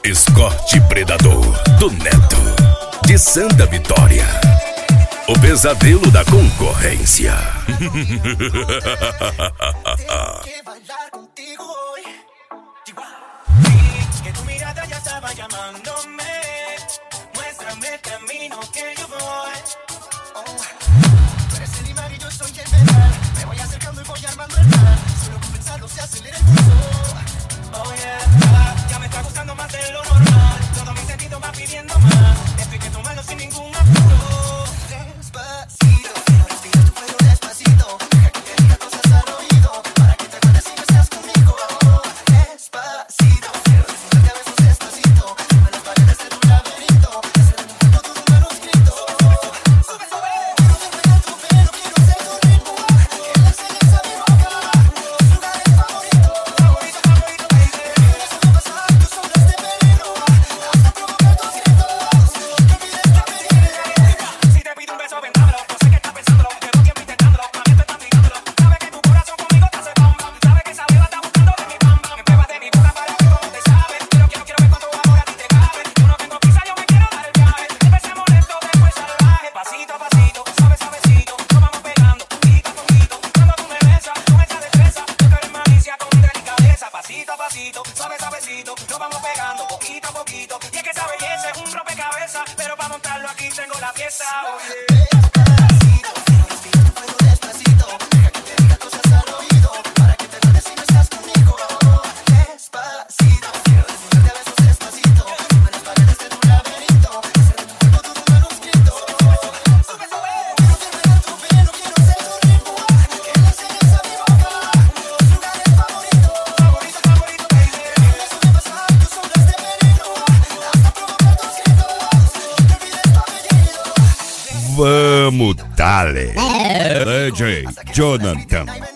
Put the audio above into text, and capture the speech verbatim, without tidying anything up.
Escorte Predador, do Neto, de Santa Vitória. O pesadelo da concorrência. Que bailar contigo hoy. Que tu mirada ya estaba llamándome. Muéstrame el camino que yo voy. Oh. Tú eres el imán y yo soy el metal. Me voy acercando y voy armando el plan. Solo con pensarlo se acelera el pulso. Oh yeah, ya me está gustando más de lo normal. Todo mi sentido va pidiendo más. Esto hay que tomarlo sin ningún apuro. Despacito, quiero respirar tu cuello despacito. Deja que te diga cosas al oído, para que te acuerdes si no estás conmigo. Despacito, quiero disfrutarte a besos despacito. Sube las paredes de tu laberinto, hacer en tu cuerpo todo un manuscrito. Sube, sube, quiero despegar tu pelo, quiero ser tu ritmo. Que le enseñes a mi boca tus lugares favoritos. Favorito, favorito, baby. Déjame pasar tus sombras de veneno, hasta provocar tus gritos. Que olvides la medida. Si te pido un beso, ven, dámelo. Yo sé que estás pensándolo, llevo tiempo intentándolo. Mami, tú estás mirándolo. Sabes que tu corazón conmigo te hace bam bam. Sabes que esa beba está buscando de mi bam bam. Me pruebas de mi boca para ver cómo te sabe. Pero quiero, quiero ver cuánto amor a ti te cabe. Yo no tengo prisa, yo me quiero dar el viaje. Empecemos lento, después salvaje. Pasito a pasito, suave, suavecito. Nos vamos pegando, poquito a poquito. Cuando tú me besas, con esa destreza. Yo quiero malicia con delicadeza. Pasito a pasito, suave, suavecito. Nos vamos pegando, poquito a poquito. Y es que esa belleza es un rompecabezas. Pero para montarlo aquí tengo la pieza. Despacito, quiero respirar tu cuello despacito. Deja que te diga cosas al oído, para que te acuerdes si no estás conmigo. Despacito, quiero disfrutarte a besos despacito. Sube las paredes de tu laberinto, hacer de tu cuerpo todo un manuscrito. Sube, sube, quiero despegar tu pelo, quiero ser tu ritmo. Que le enseñes a mi boca tus lugares favoritos. Favorito, favorito, baby. Déjame pasar tus sombras de veneno, hasta provocar tus gritos. Que olvides tu apellido. Vamos, dale. D J Jonathan.